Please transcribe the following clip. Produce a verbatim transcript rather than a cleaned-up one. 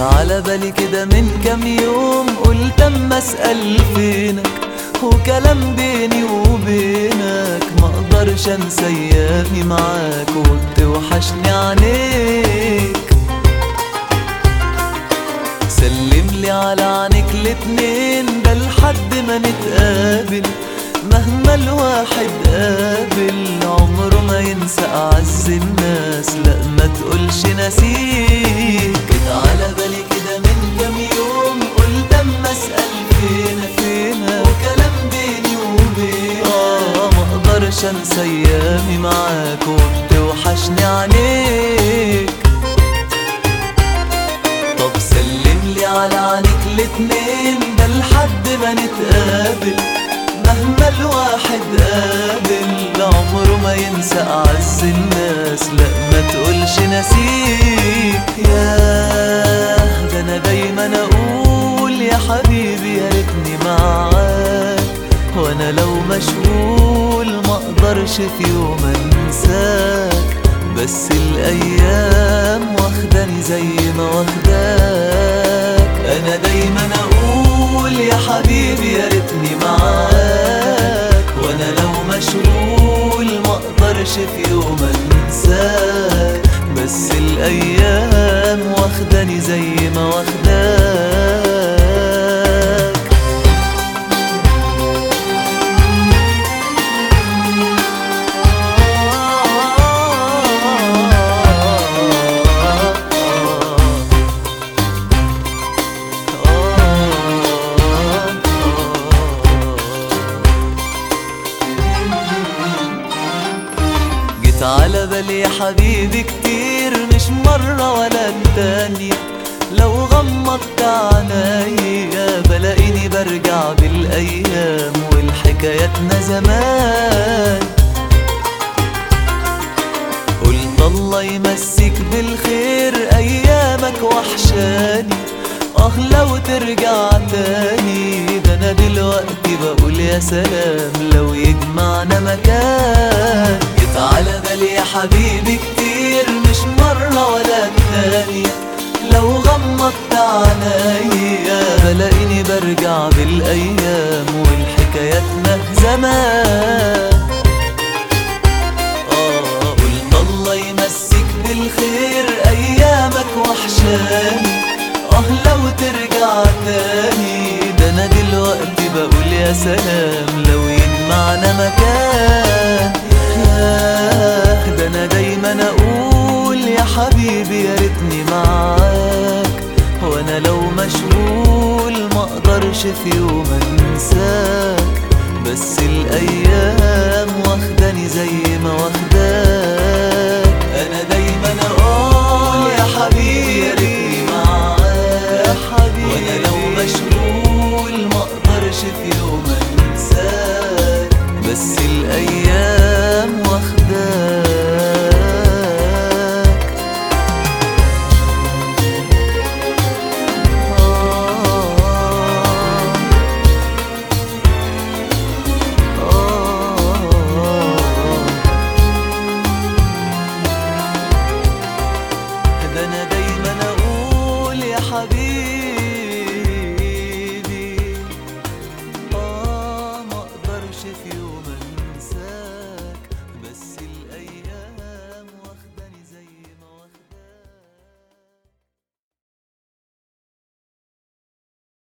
على بالي كده من كام يوم، قلت اما اسأل فينك، وكلام بيني وبينك ما اقدرش انسى ايامي معاك، وبتوحشني عينيك. سلم لي على عينيك الاتنين، ده لحد ما نتقابل، مهما الواحد قابل عمره ما ينسى اعز الناس، لا ما تقولش نسيك. جيت على بالي كده من كام يوم، قلت اما اسأل فينا فينا، وكلام بيني وبينك اه ما اقدرش انسى ايامي معاك، وبتوحشني عينيك. طب سلم لي على عينيك الاتنين، ده لحد ما نتقابل، مهما الواحد قابل عمره ما ينسى اعز الناس، لا ما تقولش نسيك. ياه ده انا دايما اقول يا حبيبي يا ريتني معاك، وانا لو مشغول ما اقدرش في يوم انساك، بس الايام واخداني زي ما واخداك. انا دايما اقول يا حبيبي يا ريتني معاك، وانا لو مشغول ما اقدرش في يوم انساك، بس الايام واخداني زي ما واخداك. على بالي يا حبيبي كتير، مش مرة ولا التانية، لو غمضت عينيا بلاقيني برجع بالأيام والحكاياتنا زمان. قلت الله يمسك بالخير، أيامك وحشاني اه لو ترجع تاني، ده أنا دلوقتي بقول يا سلام لو يجمعنا مكان. جيت على بالي يا حبيبي كتير، مش مرة ولا التانية، لو غمضت عينيا بلاقيني برجع بالأيام والحكاياتنا زمان. آه قلت الله يمسك بالخير، أيامك وحشاني اه لو ترجع تاني، ده أنا دلوقتي بقول يا سلام لو يجمعنا مكان. ياه ده انا دايما اقول يا حبيبي يا ريتني معاك، وانا لو مشغول ما اقدرش في يوم انساك، بس الايام واخداني زي ما واخداك.